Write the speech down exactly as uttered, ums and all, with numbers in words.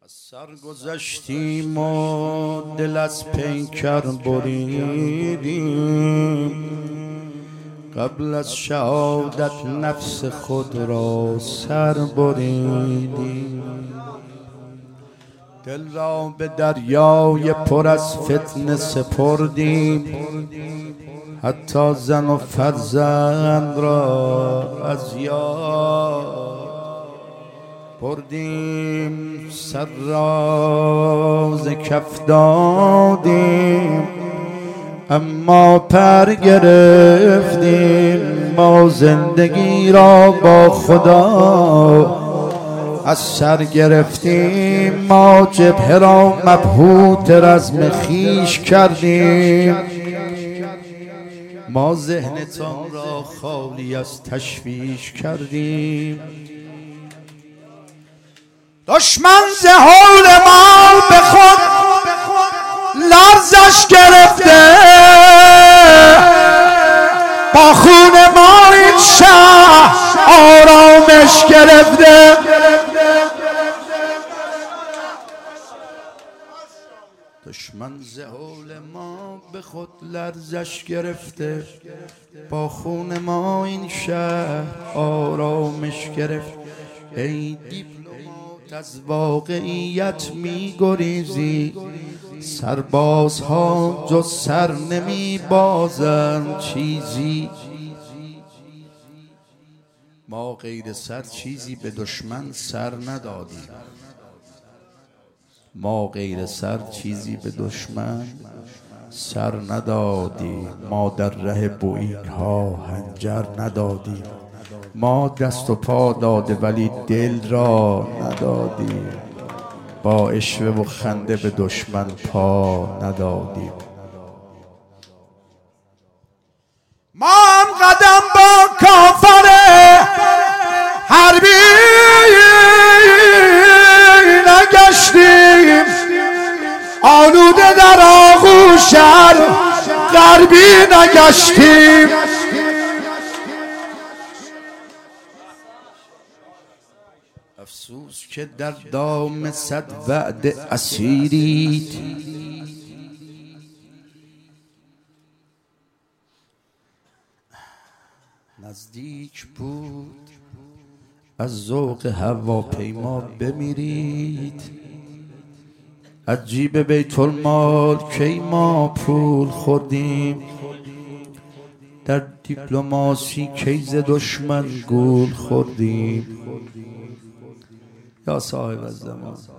از سر گذشتیم و دل از پیکر بریدیم، قبل از شهادت نفس خود را سر بریدیم. دل را به دریای پر از فتنه سپردیم، حتی زن و فرزند را از یاد بردیم. سر را ز کف دادیم اما پر گرفتیم. ما زندگی را با خدا از سر گرفتیم. ما جبهه را مبهوت رزم خویش کردیم. ما ذهنتان را خالی از تشویش کردیم. دشمن ز هول ما به خود لرزش گرفته، با خون ما این شهر آرامش گرفته. دشمن ز هول ما به خود لرزش گرفته، با خون ما این شهر آرامش گرفت. ای دیپلمات از واقعیت می گریزی، سربازها جز سر نمی بازند چیزی. ما غیر سر چیزی به دشمن سر ندادیم. ما غیر سر چیزی به دشمن سر ندادیم. ما در ره بوئینگ ها هنجر ندادیم. ما دست و پا داده ولی دل را ندادیم. با عشوه و خنده به دشمن پا ندادیم. ما هم قدم با کافر حربی نگشتیم، آلوده در آغوش غربی نگشتیم. افسوس که در دام صد وعده اسیرید، نزدیک بود از ذوق هواپیما بمیرید. از جیب بیت المال کی ما پول خوردیم، در دیپلماسی کی ز دشمن گول خوردیم. یا صاحب الزمان